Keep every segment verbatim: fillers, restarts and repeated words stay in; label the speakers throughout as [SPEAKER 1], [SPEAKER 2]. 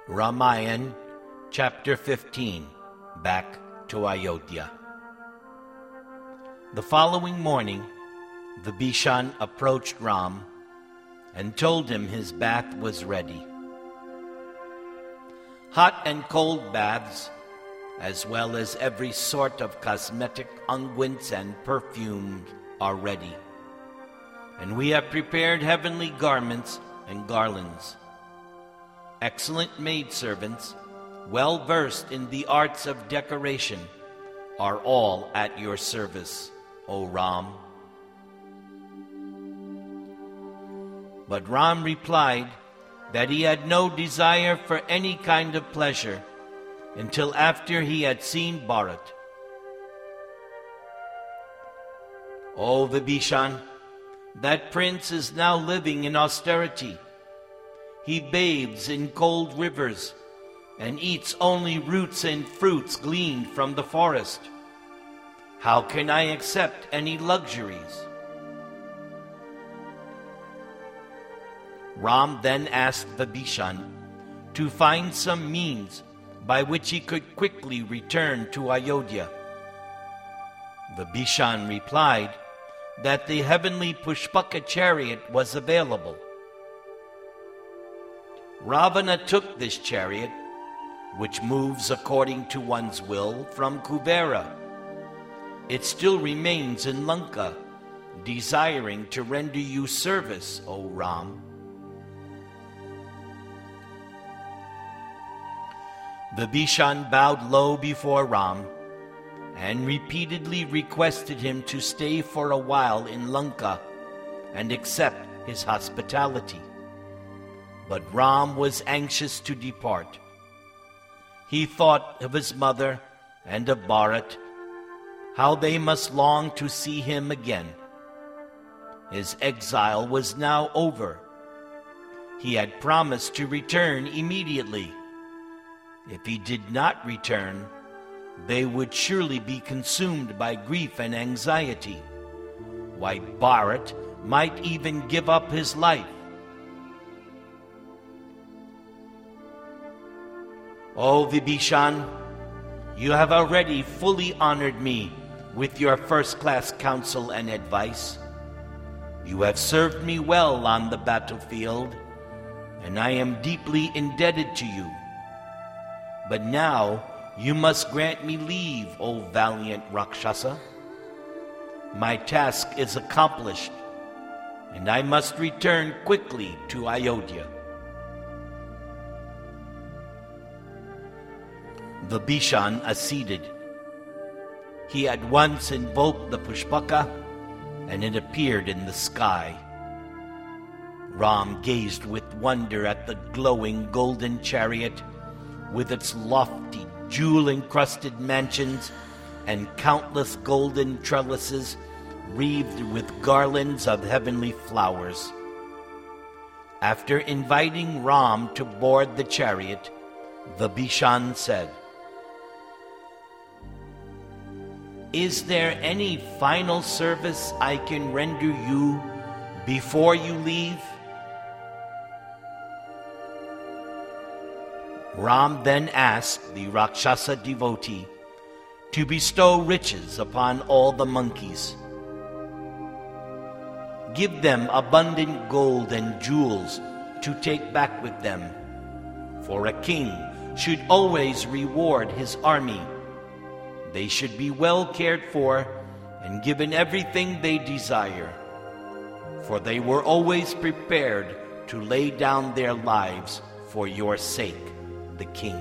[SPEAKER 1] Ramayan, Chapter fifteen, Back to Ayodhya. The following morning, Vibhishan approached Ram and told him his bath was ready. Hot and cold baths, as well as every sort of cosmetic unguents and perfumes, are ready, and we have prepared heavenly garments and garlands. Excellent maidservants, well versed in the arts of decoration, are all at your service, O Ram. But Ram replied that he had no desire for any kind of pleasure until after he had seen Bharat. O Vibhishan, that prince is now living in austerity. He bathes in cold rivers and eats only roots and fruits gleaned from the forest. How can I accept any luxuries? Ram then asked Vibhishan to find some means by which he could quickly return to Ayodhya. Vibhishan replied that the heavenly Pushpaka chariot was available. Ravana took this chariot, which moves according to one's will, from Kubera. It still remains in Lanka, desiring to render you service, O Ram. Vibhishan bowed low before Ram and repeatedly requested him to stay for a while in Lanka and accept his hospitality. But Ram was anxious to depart. He thought of his mother and of Bharat, how they must long to see him again. His exile was now over. He had promised to return immediately. If he did not return, they would surely be consumed by grief and anxiety. Why, Bharat might even give up his life. O Vibhishan, you have already fully honored me with your first-class counsel and advice. You have served me well on the battlefield, and I am deeply indebted to you. But now you must grant me leave, O valiant Rakshasa. My task is accomplished, and I must return quickly to Ayodhya. Vibhishan acceded. He at once invoked the Pushpaka, and it appeared in the sky. Ram gazed with wonder at the glowing golden chariot, with its lofty, jewel-encrusted mansions and countless golden trellises wreathed with garlands of heavenly flowers. After inviting Ram to board the chariot, Vibhishan said, "Is there any final service I can render you before you leave?" Ram then asked the Rakshasa devotee to bestow riches upon all the monkeys. Give them abundant gold and jewels to take back with them, for a king should always reward his army. They should be well cared for and given everything they desire, for they were always prepared to lay down their lives for your sake, the king.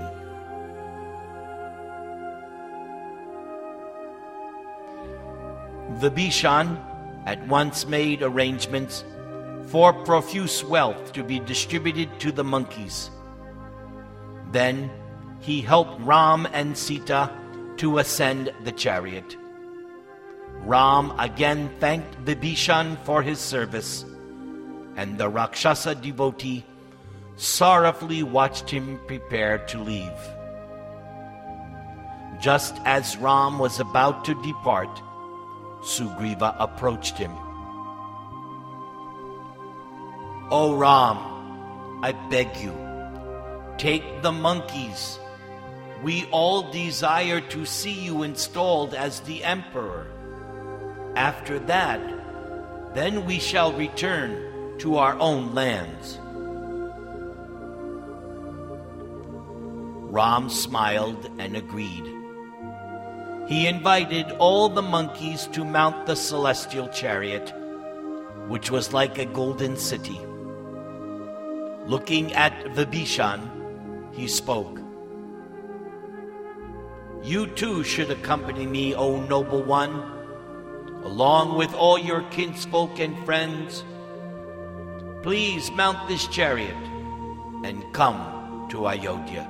[SPEAKER 1] Vibhishan at once made arrangements for profuse wealth to be distributed to the monkeys. Then he helped Ram and Sita to ascend the chariot. Ram again thanked Vibhishan for his service, and the Rakshasa devotee sorrowfully watched him prepare to leave. Just as Ram was about to depart, Sugriva approached him. "O Ram, I beg you, Take the monkeys. We all desire to see you installed as the emperor. After that, then we shall return to our own lands." Ram smiled and agreed. He invited all the monkeys to mount the celestial chariot, which was like a golden city. Looking at Vibhishan, he spoke. "You too should accompany me, O noble one, along with all your kinsfolk and friends. Please mount this chariot and come to Ayodhya."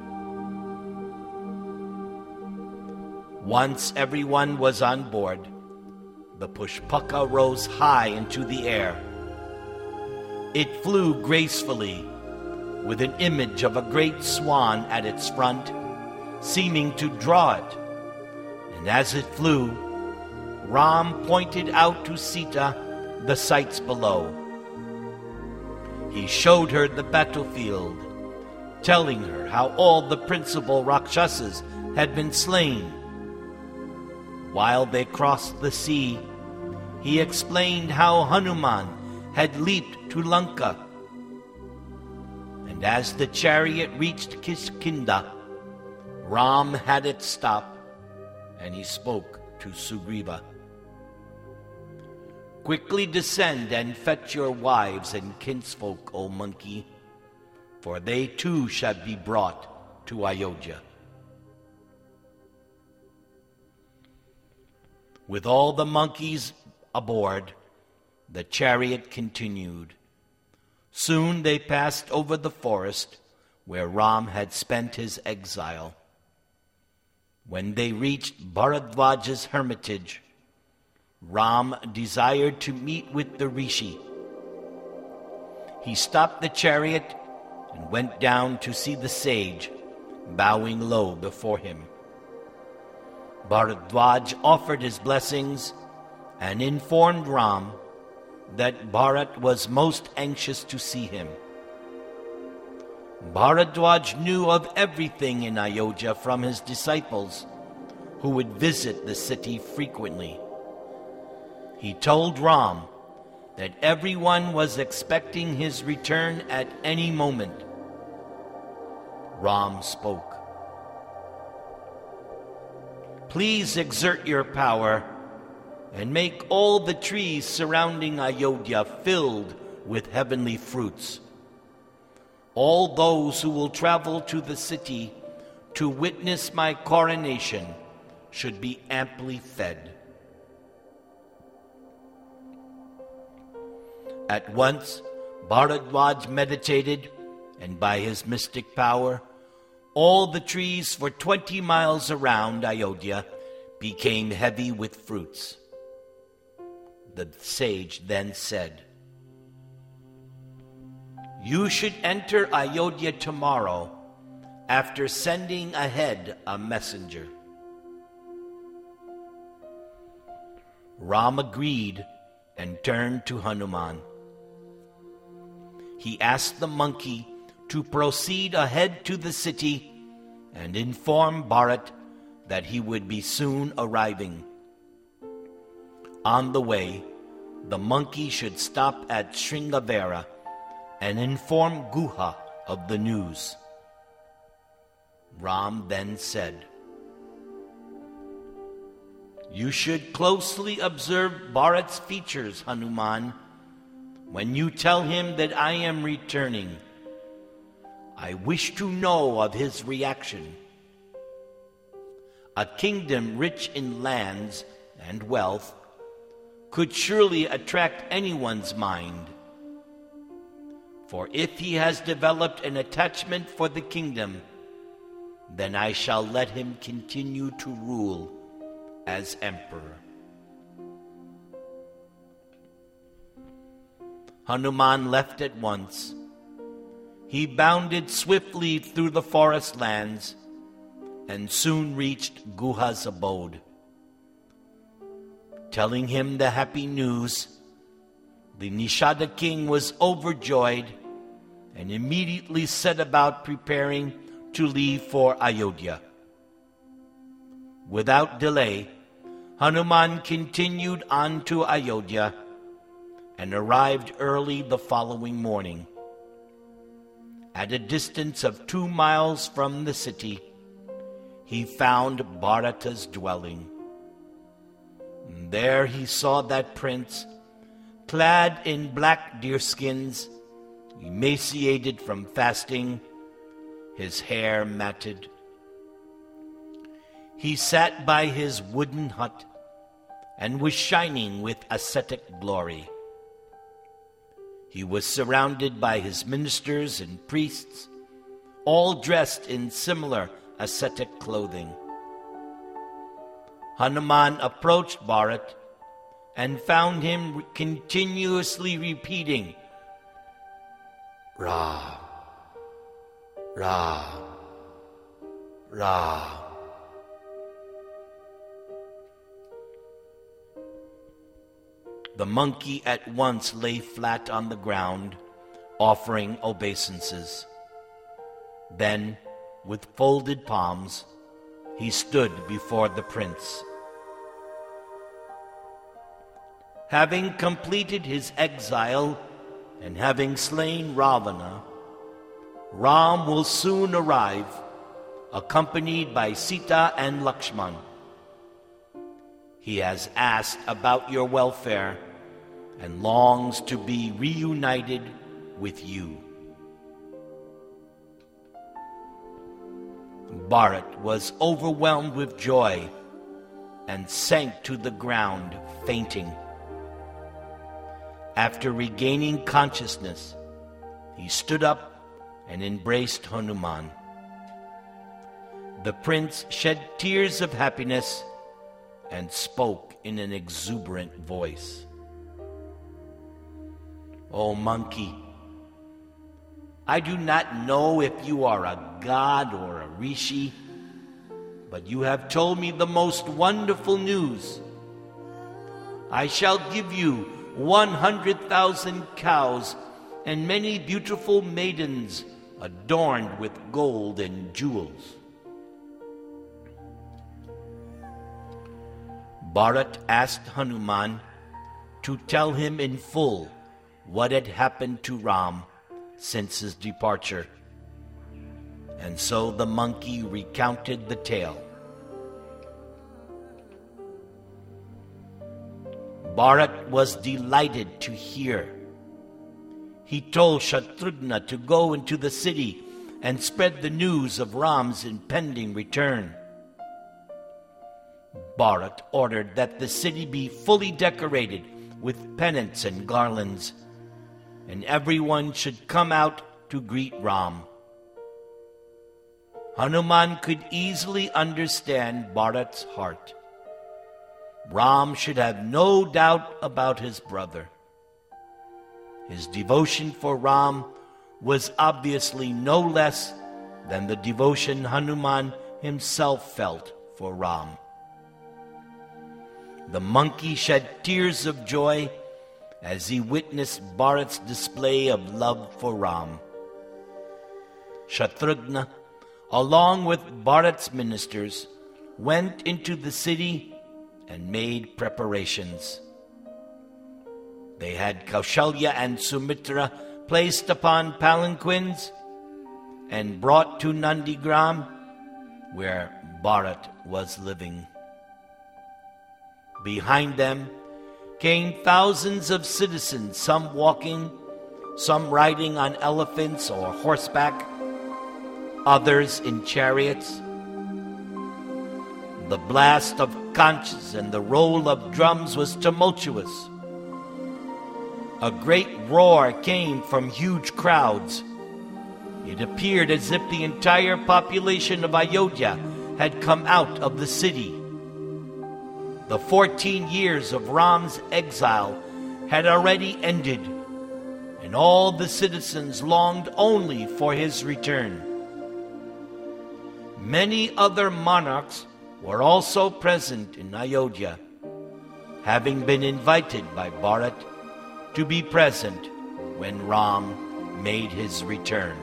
[SPEAKER 1] Once everyone was on board, the Pushpaka rose high into the air. It flew gracefully, with an image of a great swan at its front, seeming to draw it. And as it flew, Ram pointed out to Sita the sights below. He showed her the battlefield, telling her how all the principal Rakshasas had been slain. While they crossed the sea, he explained how Hanuman had leaped to Lanka. And as the chariot reached Kishkinda, Ram had it stop, and he spoke to Sugriva. "Quickly descend and fetch your wives and kinsfolk, O monkey, for they too shall be brought to Ayodhya." With all the monkeys aboard, the chariot continued. Soon they passed over the forest where Ram had spent his exile. When they reached Bharadwaja's hermitage, Ram desired to meet with the rishi. He stopped the chariot and went down to see the sage, bowing low before him. Bharadwaj offered his blessings and informed Ram that Bharat was most anxious to see him. Bharadwaj knew of everything in Ayodhya from his disciples, who would visit the city frequently. He told Ram that everyone was expecting his return at any moment. Ram spoke. "Please exert your power and make all the trees surrounding Ayodhya filled with heavenly fruits. All those who will travel to the city to witness my coronation should be amply fed." At once, Bharadwaj meditated, and by his mystic power, all the trees for twenty miles around Ayodhya became heavy with fruits. The sage then said, "You should enter Ayodhya tomorrow after sending ahead a messenger." Ram agreed and turned to Hanuman. He asked the monkey to proceed ahead to the city and inform Bharat that he would be soon arriving. On the way, the monkey should stop at Sringavera and inform Guha of the news. Ram then said, "You should closely observe Bharat's features, Hanuman, when you tell him that I am returning. I wish to know of his reaction. A kingdom rich in lands and wealth could surely attract anyone's mind. For if he has developed an attachment for the kingdom, then I shall let him continue to rule as emperor." Hanuman left at once. He bounded swiftly through the forest lands and soon reached Guha's abode. Telling him the happy news, the Nishada king was overjoyed and immediately set about preparing to leave for Ayodhya. Without delay, Hanuman continued on to Ayodhya and arrived early the following morning. At a distance of two miles from the city, he found Bharata's dwelling. There he saw that prince, clad in black deerskins, emaciated from fasting, his hair matted. He sat by his wooden hut and was shining with ascetic glory. He was surrounded by his ministers and priests, all dressed in similar ascetic clothing. Hanuman approached Bharat and found him continuously repeating, Ram, Ram, Ram. The monkey at once lay flat on the ground, offering obeisances. Then, with folded palms, he stood before the prince. Having completed his exile and having slain Ravana, Ram will soon arrive, accompanied by Sita and Lakshman. He has asked about your welfare and longs to be reunited with you. Bharat was overwhelmed with joy and sank to the ground, fainting. After regaining consciousness, he stood up and embraced Hanuman. The prince shed tears of happiness and spoke in an exuberant voice. O monkey, I do not know if you are a god or a rishi, but you have told me the most wonderful news. I shall give you one hundred thousand cows and many beautiful maidens adorned with gold and jewels. Bharat asked Hanuman to tell him in full what had happened to Ram since his departure. And so the monkey recounted the tale. Bharat was delighted to hear. He told Shatrughna to go into the city and spread the news of Ram's impending return. Bharat ordered that the city be fully decorated with pennants and garlands, and everyone should come out to greet Ram. Hanuman could easily understand Bharat's heart. Ram should have no doubt about his brother. His devotion for Ram was obviously no less than the devotion Hanuman himself felt for Ram. The monkey shed tears of joy as he witnessed Bharat's display of love for Ram. Shatrughna, along with Bharat's ministers, went into the city and made preparations. They had Kaushalya and Sumitra placed upon palanquins and brought to Nandigram, where Bharat was living. Behind them came thousands of citizens, some walking, some riding on elephants or horseback, others in chariots. The blast of conches and the roll of drums was tumultuous. A great roar came from huge crowds. It appeared as if the entire population of Ayodhya had come out of the city. The fourteen years of Ram's exile had already ended, and all the citizens longed only for his return. Many other monarchs were also present in Ayodhya, having been invited by Bharat to be present when Ram made his return.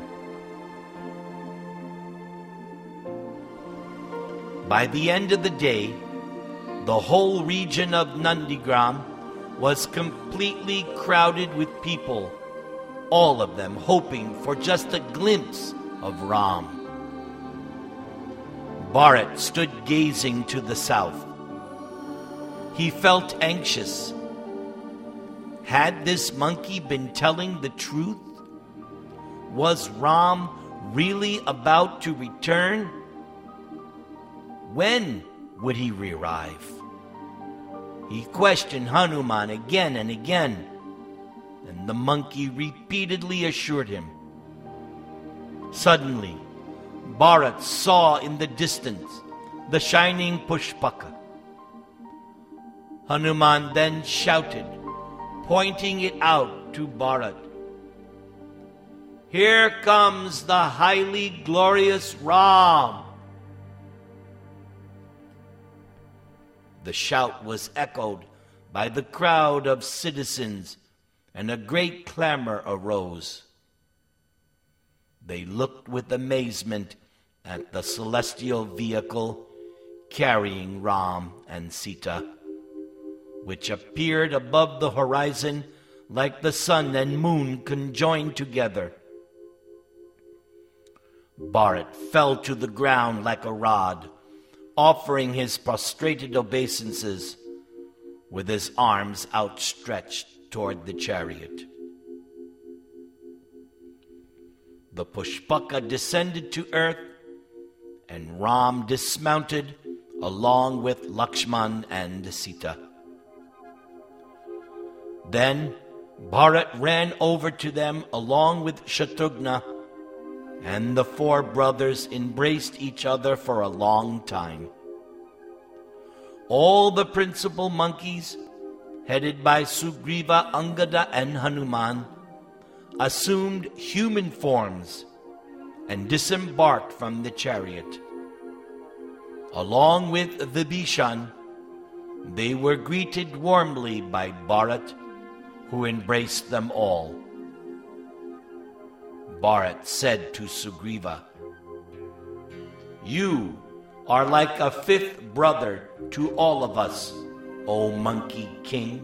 [SPEAKER 1] By the end of the day, the whole region of Nandigram was completely crowded with people, all of them hoping for just a glimpse of Ram. Bharat stood gazing to the south. He felt anxious. Had this monkey been telling the truth? Was Ram really about to return? When would he arrive? He questioned Hanuman again and again, and the monkey repeatedly assured him. Suddenly, Bharat saw in the distance the shining Pushpaka. Hanuman then shouted, pointing it out to Bharat, "Here comes the highly glorious Ram!" The shout was echoed by the crowd of citizens, and a great clamor arose. They looked with amazement at the celestial vehicle carrying Ram and Sita, which appeared above the horizon like the sun and moon conjoined together. Bharat fell to the ground like a rod, offering his prostrated obeisances with his arms outstretched toward the chariot. The Pushpaka descended to earth, and Ram dismounted along with Lakshman and Sita. Then Bharat ran over to them along with Shatrughna, and the four brothers embraced each other for a long time. All the principal monkeys, headed by Sugriva, Angada, and Hanuman, assumed human forms and disembarked from the chariot. Along with Vibhishan, they were greeted warmly by Bharat, who embraced them all. Bharat said to Sugriva, "You are like a fifth brother to all of us, O Monkey King."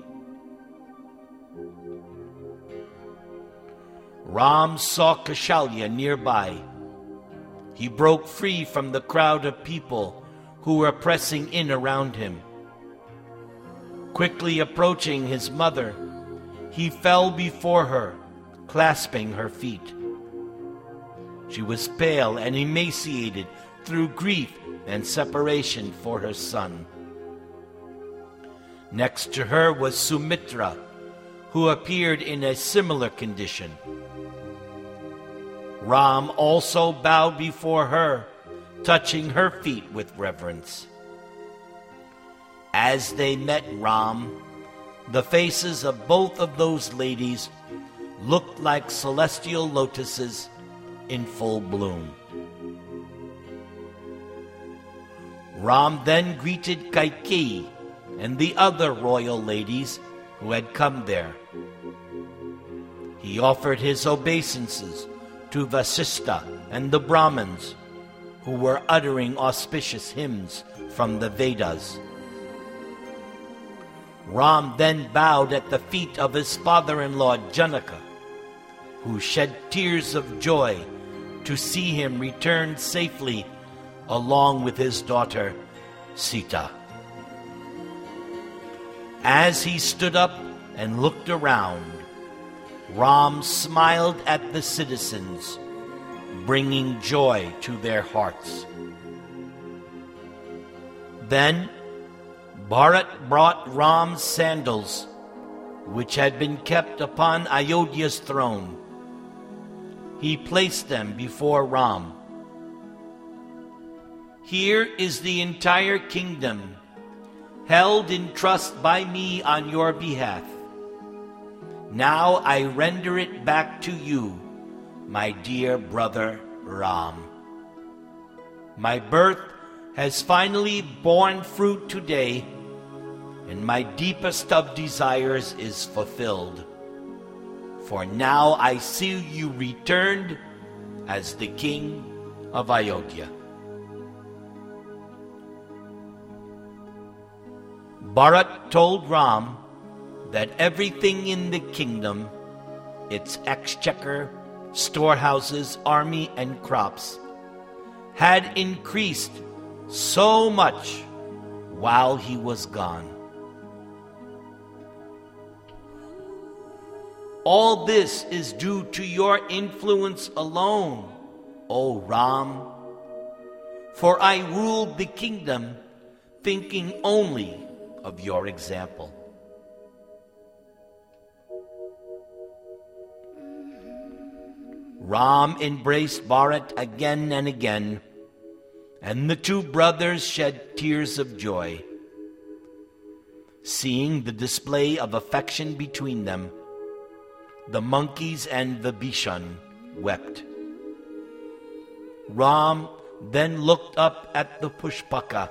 [SPEAKER 1] Ram saw Kaushalya nearby. He broke free from the crowd of people who were pressing in around him. Quickly approaching his mother, he fell before her, clasping her feet. She was pale and emaciated through grief and separation for her son. Next to her was Sumitra, who appeared in a similar condition. Ram also bowed before her, touching her feet with reverence. As they met Ram, the faces of both of those ladies looked like celestial lotuses in full bloom. Ram then greeted Kaikeyi and the other royal ladies who had come there. He offered his obeisances to Vasistha and the Brahmins, who were uttering auspicious hymns from the Vedas. Ram then bowed at the feet of his father-in-law Janaka, who shed tears of joy to see him return safely along with his daughter Sita. As he stood up and looked around, Ram smiled at the citizens, bringing joy to their hearts. Then Bharat brought Ram's sandals, which had been kept upon Ayodhya's throne. He placed them before Ram. "Here is the entire kingdom, held in trust by me on your behalf. Now I render it back to you, my dear brother Ram. My birth has finally borne fruit today, and my deepest of desires is fulfilled. for now I see you returned as the king of Ayodhya. Bharat told Ram that everything in the kingdom, its exchequer, storehouses, army, and crops, had increased so much while he was gone. All this is due to your influence alone, O Ram, for I ruled the kingdom thinking only of your example. Ram embraced Bharat again and again, and the two brothers shed tears of joy. Seeing the display of affection between them, the monkeys and Vibhishan wept. Ram then looked up at the Pushpaka.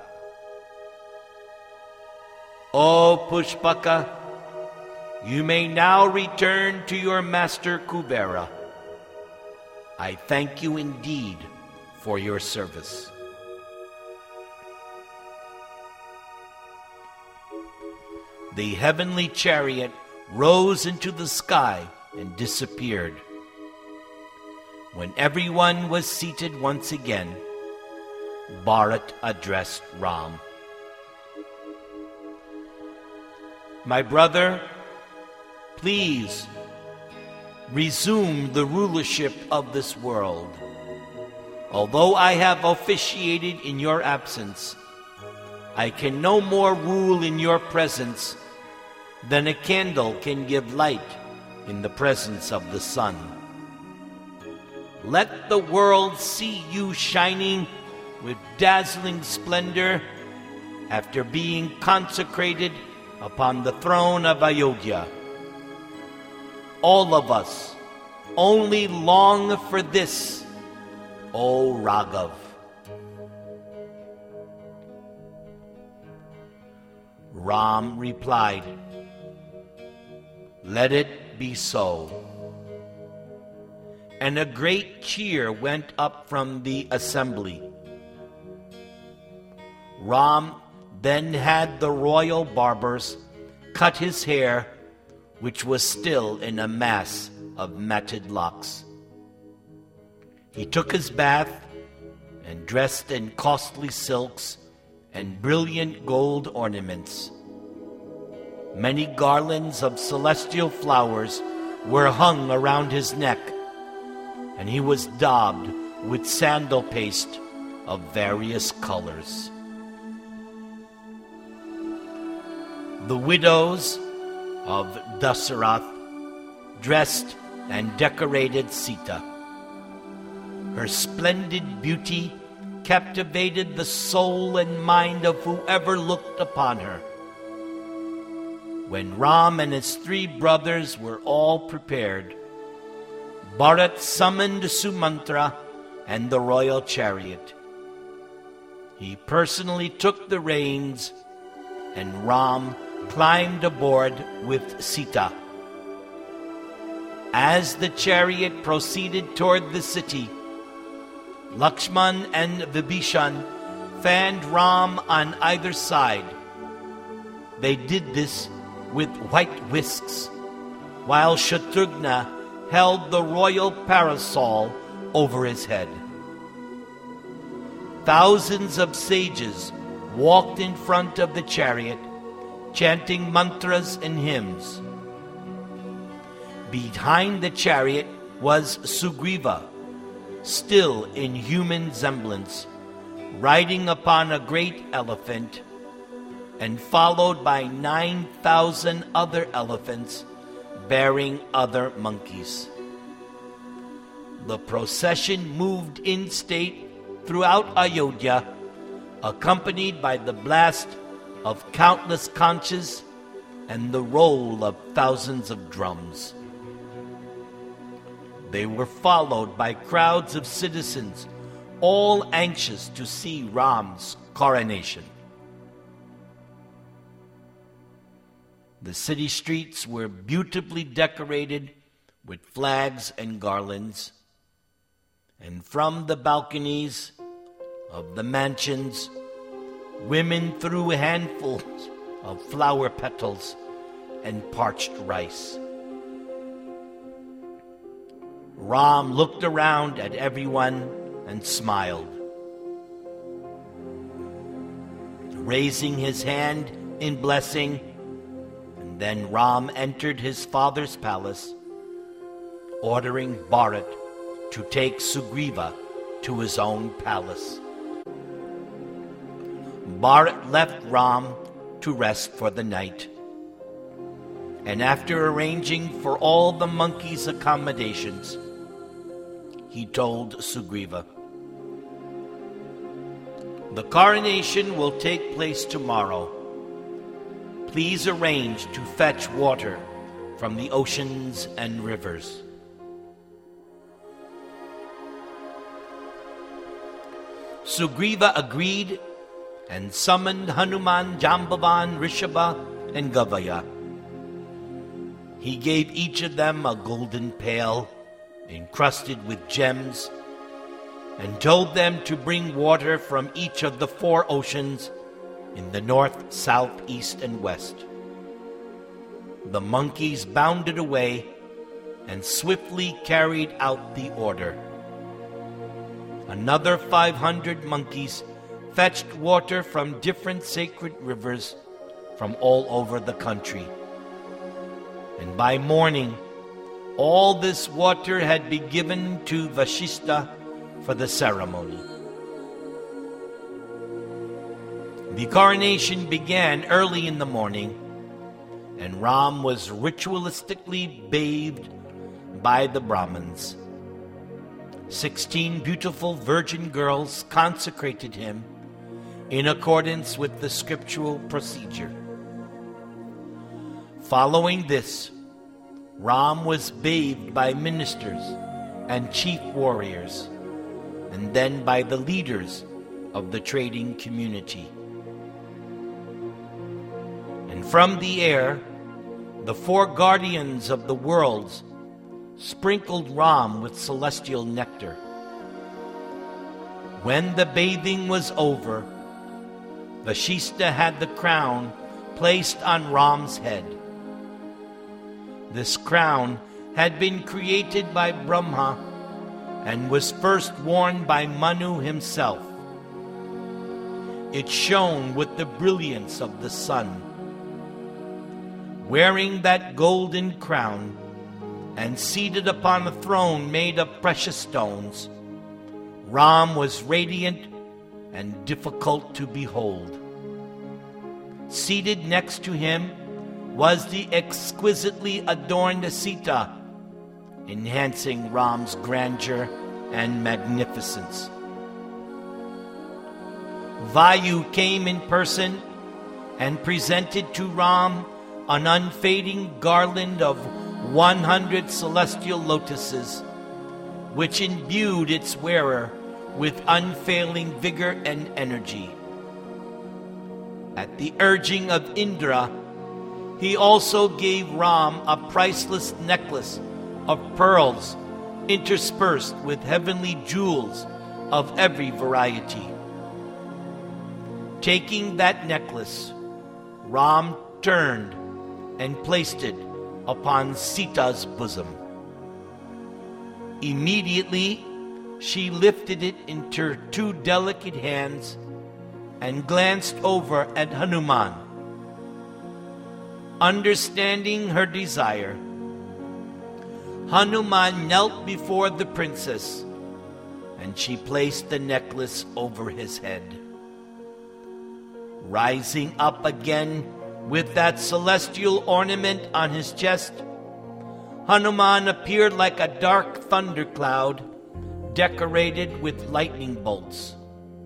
[SPEAKER 1] O Pushpaka, you may now return to your master Kubera. I thank you indeed for your service. The heavenly chariot rose into the sky and disappeared. When everyone was seated once again, Bharat addressed Ram. My brother, please resume the rulership of this world. Although I have officiated in your absence, I can no more rule in your presence than a candle can give light in the presence of the sun. Let the world see you shining with dazzling splendor after being consecrated upon the throne of Ayodhya. All of us only long for this, O Raghav. Ram replied, let it be so. And a great cheer went up from the assembly. Ram then had the royal barbers cut his hair, which was still in a mass of matted locks. He took his bath and dressed in costly silks and brilliant gold ornaments. Many garlands of celestial flowers were hung around his neck, and he was daubed with sandal paste of various colors. The widows of Dasarath dressed and decorated Sita. Her splendid beauty captivated the soul and mind of whoever looked upon her. When Ram and his three brothers were all prepared, Bharat summoned Sumantra and the royal chariot. He personally took the reins, and Ram climbed aboard with Sita. As the chariot proceeded toward the city, Lakshman and Vibhishan fanned Ram on either side. They did this with white whisks, while Shatrughna held the royal parasol over his head. Thousands of sages walked in front of the chariot, chanting mantras and hymns. Behind the chariot was Sugriva, still in human semblance, riding upon a great elephant, and followed by nine thousand other elephants bearing other monkeys. The procession moved in state throughout Ayodhya, accompanied by the blast of countless conches and the roll of thousands of drums. They were followed by crowds of citizens, all anxious to see Ram's coronation. The city streets were beautifully decorated with flags and garlands, and from the balconies of the mansions, women threw handfuls of flower petals and parched rice. Ram looked around at everyone and smiled. Raising his hand in blessing, and then Ram entered his father's palace, ordering Bharat to take Sugriva to his own palace. Bharat left Ram to rest for the night, and after arranging for all the monkeys' accommodations, he told Sugriva, "The coronation will take place tomorrow. Please arrange to fetch water from the oceans and rivers." Sugriva agreed and summoned Hanuman, Jambavan, Rishabha, and Gavaya. He gave each of them a golden pail encrusted with gems, and told them to bring water from each of the four oceans in the north, south, east, and west. The monkeys bounded away and swiftly carried out the order. Another five hundred monkeys fetched water from different sacred rivers from all over the country. And by morning, all this water had been given to Vashishta for the ceremony. The coronation began early in the morning, and Ram was ritualistically bathed by the Brahmins. Sixteen beautiful virgin girls consecrated him in accordance with the scriptural procedure. Following this, Ram was bathed by ministers and chief warriors, and then by the leaders of the trading community. And from the air, the four guardians of the worlds sprinkled Ram with celestial nectar. When the bathing was over, Vashishta had the crown placed on Ram's head. This crown had been created by Brahma and was first worn by Manu himself. It shone with the brilliance of the sun. Wearing that golden crown and seated upon a throne made of precious stones, Ram was radiant and difficult to behold. Seated next to him was the exquisitely adorned Sita, enhancing Ram's grandeur and magnificence. Vayu came in person and presented to Ram an unfading garland of one hundred celestial lotuses, which imbued its wearer with unfailing vigor and energy. At the urging of Indra, he also gave Ram a priceless necklace of pearls interspersed with heavenly jewels of every variety. Taking that necklace, Ram turned and placed it upon Sita's bosom. Immediately, she lifted it into her two delicate hands and glanced over at Hanuman. Understanding her desire, Hanuman knelt before the princess, and she placed the necklace over his head. Rising up again with that celestial ornament on his chest, Hanuman appeared like a dark thundercloud decorated with lightning bolts.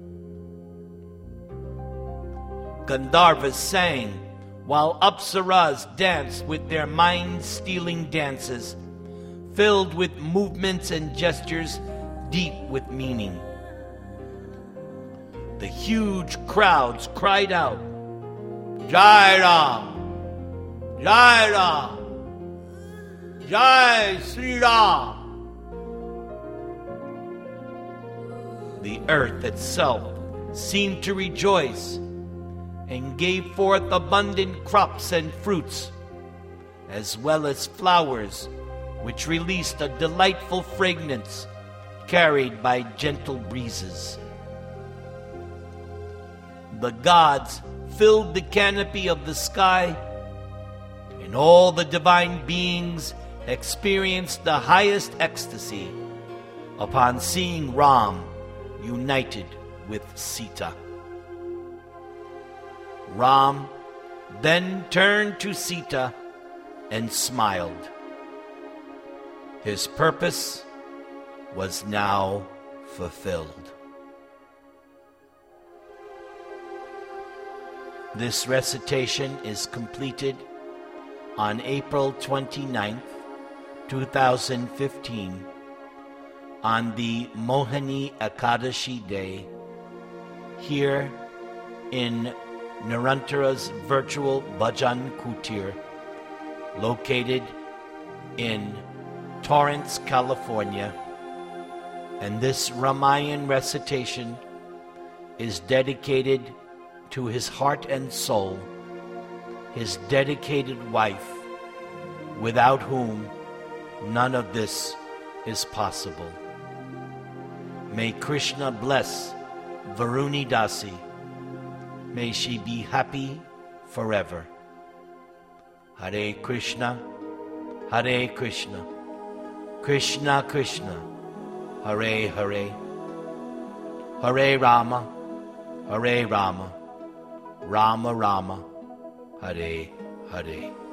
[SPEAKER 1] Gandharvas sang, while Apsaras danced with their mind-stealing dances, filled with movements and gestures deep with meaning. The huge crowds cried out, "Jai Ram! Jai Ram!
[SPEAKER 2] Jai Sri Ram.
[SPEAKER 1] The earth itself seemed to rejoice and gave forth abundant crops and fruits, as well as flowers which released a delightful fragrance carried by gentle breezes. The gods filled the canopy of the sky, and all the divine beings experienced the highest ecstasy upon seeing Ram united with Sita. Ram then turned to Sita and smiled. His purpose was now fulfilled. This recitation is completed on April twenty-ninth, two thousand fifteen, on the Mohini Ekadashi day, here in Nirantara's virtual Bhajan Kutir, located in Torrance, California. And this Ramayan recitation is dedicated to his heart and soul, his dedicated wife, without whom none of this is possible. May Krishna bless Varuni Dasi. May she be happy forever. Hare Krishna, Hare Krishna, Krishna Krishna, Hare Hare, Hare Rama, Hare Rama, Rama Rama, Hare Hare.